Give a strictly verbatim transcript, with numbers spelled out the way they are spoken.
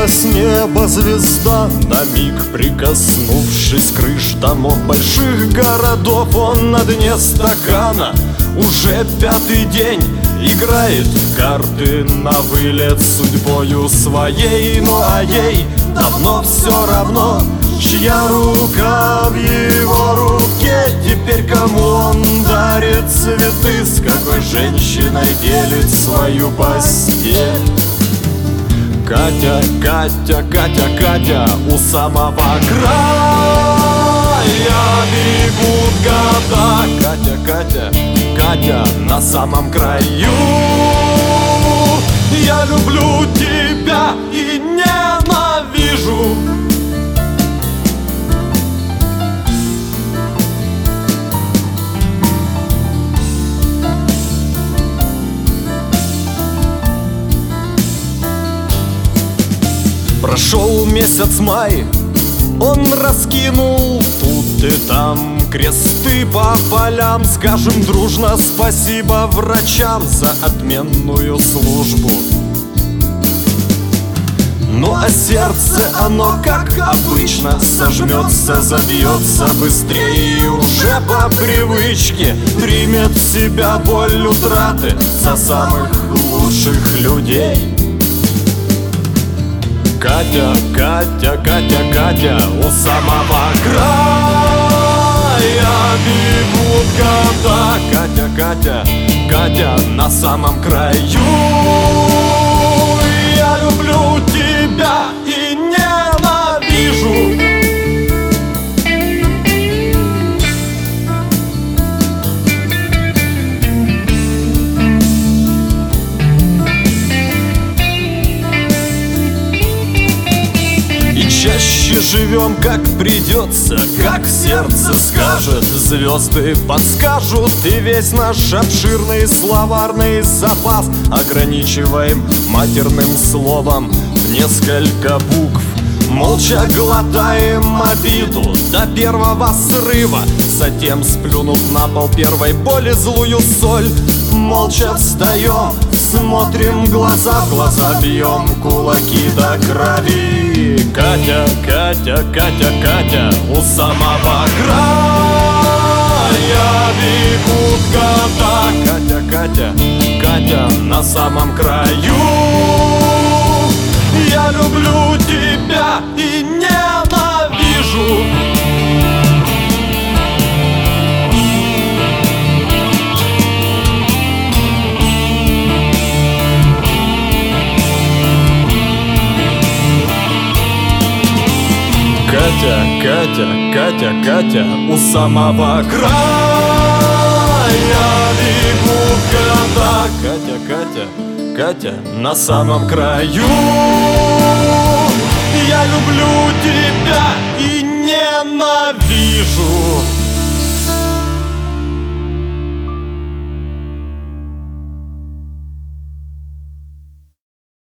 с неба звезда, на миг прикоснувшись крыш домов больших городов. Он на дне стакана уже пятый день играет в карты на вылет судьбою своей. Ну а ей давно все равно, чья рука в его руке. Теперь кому он дарит цветы, с какой женщиной делит свою постель. Катя, Катя, Катя, Катя, у самого края бегут года. Катя, Катя, Катя, на самом краю. Я люблю тебя и ненавижу. Прошел месяц май, он раскинул тут и там кресты по полям. Скажем дружно спасибо врачам за отменную службу. Ну а сердце оно, как обычно, сожмется, забьется быстрее и уже по привычке примет в себя боль утраты за самых лучших людей. Катя, Катя, Катя, Катя, у самого края бегут года. Катя, Катя, Катя, на самом краю. Я люблю тебя и ненавижу. Чаще живем, как придется, как сердце скажет. Звезды подскажут, и весь наш обширный словарный запас ограничиваем матерным словом в несколько букв. Молча глотаем обиду до первого срыва, затем, сплюнув на пол первой боли злую соль, молча встаем, смотрим глаза в глаза, бьем кулаки до крови. Катя, Катя, Катя, Катя, у самого края бегут года. Катя, Катя, Катя, на самом краю. Я люблю тебя и ненавижу. Катя, Катя, Катя, Катя, у самого края бегут года. Катя, Катя, Катя, на самом краю. Я люблю тебя и ненавижу.